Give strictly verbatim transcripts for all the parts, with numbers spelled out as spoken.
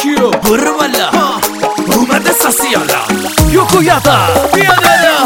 توکیو برو والا اومده ساسیالا یوکویاتا بیادالا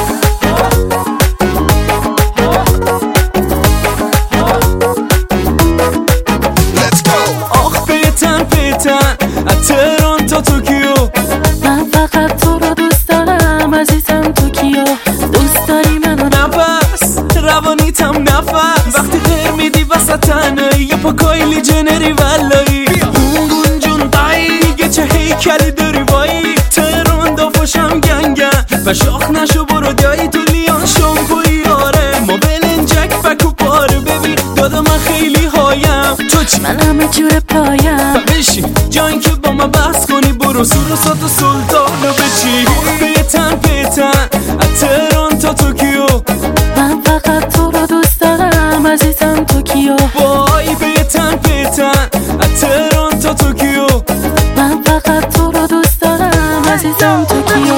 آخ پیتن پیتن از تهران تا توکیو من فقط تو رو دوست دارم عزیزم توکیو دوست داری منو نفس روانیتم نفس وقتی غیر میدی وسط تنهایی یه پا کایلی جنری ولایی اون جون دایی چه هیکلی داری وایی تهران دافاشم گنگن و شاخ نشو برو دایی تو لیان شامپوی آره ما بلنجک فکو پاره ببین دادا من خیلی هایم تو چی؟ من همه جور پایم بشین جایی که با من بحث کنی برو سور و سات و سلطانو بچی پیتن پیتن از تهران تا توکیو من فقط تو رو دوست دارم عزیزم توکیو وای پیتن پیتن از تهران تا توکیو من فقط تو رو دوست دارم عزیزم توکیو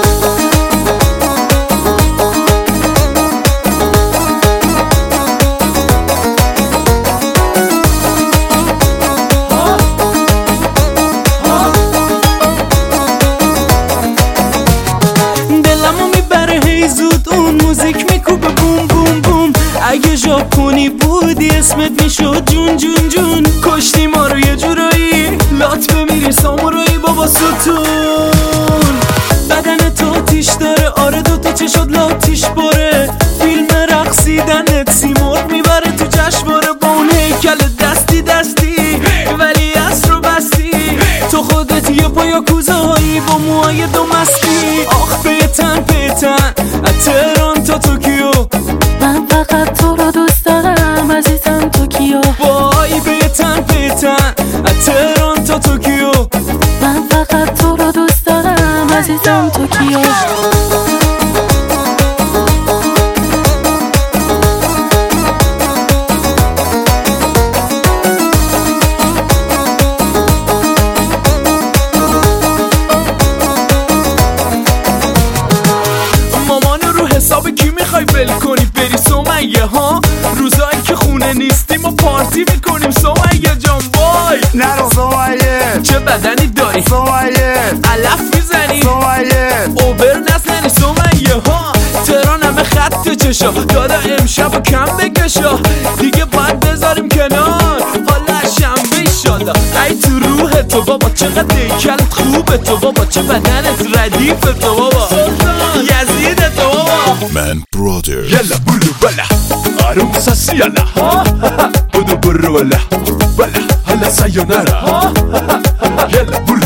موزیک میکوبه بوم بوم بوم اگه ژاپنی بودی اسمت میشد جون جون جون کشتی ما رو یه جورایی لات بمیری سامورایی بابا ستون بدن تو تیش داره آره دو تا چشات لاتیش باره فیلم رقصیدنت سیمرغ میبره تو جشنواره با اون هیکل دستی دستی ولی از رو بستی تو خودت یه پایا کوزهایی با موهای دو مستی آخ پیتن پیتن از تهران تا توکیو من فقط تو رو دوست دارم عزیزم توکیو وای پیتن پیتن از تهران تا توکیو من فقط تو رو دوست دارم عزیزم توکیو حساب کی میخوای ول کنی بری سمیه ها روزایی که خونه نیستیم و پارتی میکنیم سمیه جان وای نرو سمیه چه بدنی داری سمیه علف میزنی سمیه اوبر نزنی سمیه ها تهران همه خط چشا دادا امشب و کم بکشا دیگه باید بذاریم کنار حالا شنبه ایشالا ای تو روح تو بابا چقدر دیکلت خوبه تو بابا چه بدنت ردیف تو بابا یزید تو بابا من برادر يلا بولو بلا آروم ساسی يلا بودو برو ولا ولا هلا سایونارا يلا بولو